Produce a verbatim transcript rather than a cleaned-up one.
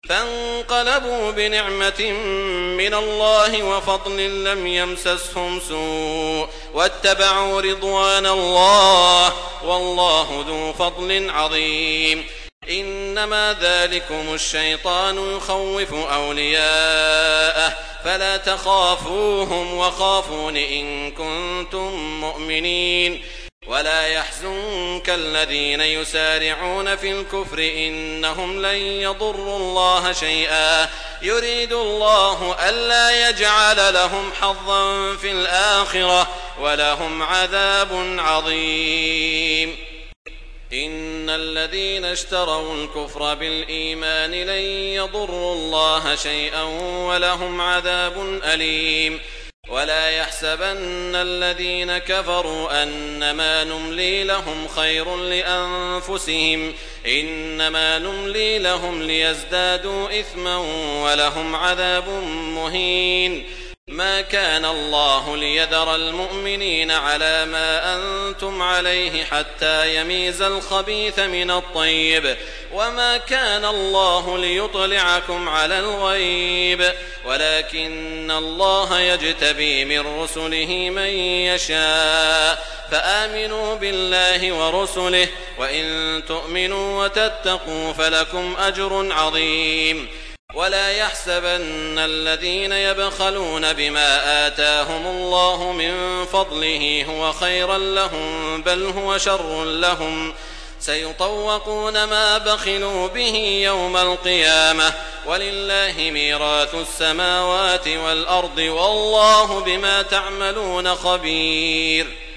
فانقلبوا بنعمة من الله وفضل لم يمسسهم سوء واتبعوا رضوان الله والله ذو فضل عظيم. إنما ذلكم الشيطان يخوف أولياءه فلا تخافوهم وخافون إن كنتم مؤمنين. ولا يحزنك الذين يسارعون في الكفر إنهم لن يضروا الله شيئا يريد الله ألا يجعل لهم حظا في الآخرة ولهم عذاب عظيم. إن الذين اشتروا الكفر بالإيمان لن يضروا الله شيئا ولهم عذاب أليم. ولا يحسبن الذين كفروا أنما نملي لهم خير لأنفسهم إنما نملي لهم ليزدادوا إثما ولهم عذاب مهين. ما كان الله ليذر المؤمنين على ما أنتم عليه حتى يميز الخبيث من الطيب وما كان الله ليطلعكم على الغيب ولكن الله يجتبي من رسله من يشاء فآمنوا بالله ورسله وإن تؤمنوا وتتقوا فلكم أجر عظيم. ولا يحسبن الذين يبخلون بما آتاهم الله من فضله هو خيرا لهم بل هو شر لهم سيطوقون ما بخلوا به يوم القيامة ولله ميراث السماوات والأرض والله بما تعملون خبير.